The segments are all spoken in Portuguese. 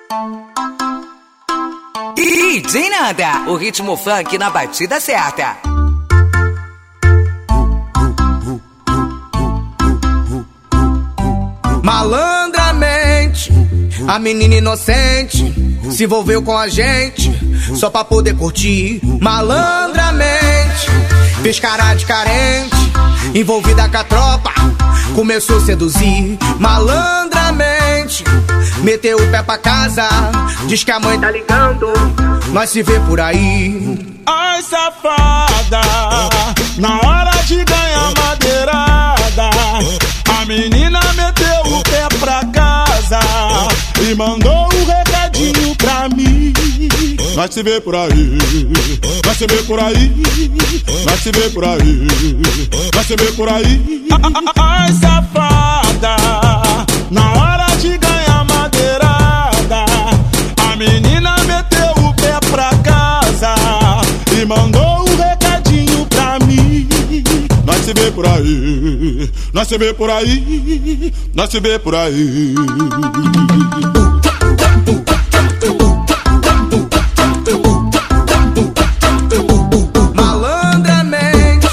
DJ Nanda, o ritmo funk na batida certa. Malandramente, a menina inocente se envolveu com a gente só pra poder curtir. Malandramente, fez cara de carente, envolvida com a tropa, começou a seduzir. Malandramente, meteu o pé pra casa, diz que a mãe tá ligando, nós se vê por aí. Ai, safada, na hora de ganhar madeirada, a menina meteu o pé pra casa e mandou um recadinho pra mim. Nós se vê por aí, nós se vê por aí, nós se vê por aí, nós se vê por aí. Ai, safada, na hora de ganhar madeirada, a menina meteu o pé pra casa e mandou um recadinho pra mim. Nós se vê por aí, nós se vê por aí, nós se vê por aí. Malandramente,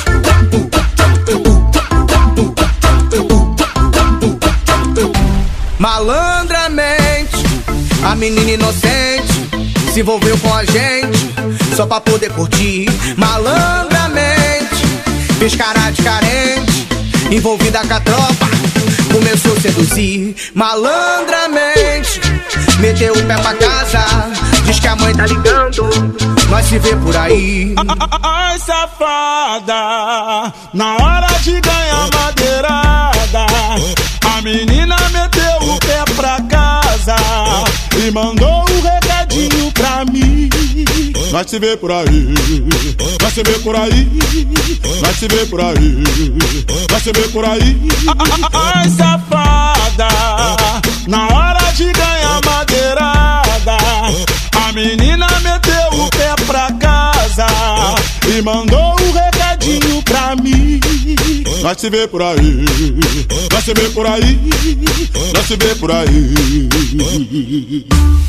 malandramente, a menina inocente se envolveu com a gente só pra poder curtir. Malandramente, fez cara de carente, envolvida com a tropa, começou a seduzir. Malandramente, meteu o pé pra casa, diz que a mãe tá ligando, nós se vê por aí. Ai, safada, na hora de ganhar madeirada, a menina meteu o pé pra casa e mandou um recadinho pra mim. Nós se vê por aí, nós se vê por aí, nós se vê por aí, nós se vê por aí. Ai, safada, na hora de ganhar madeirada, a menina meteu o pé pra casa e mandou um recadinho pra mim. Nós se vê por aí, nós se vê por aí, nós se vê por aí.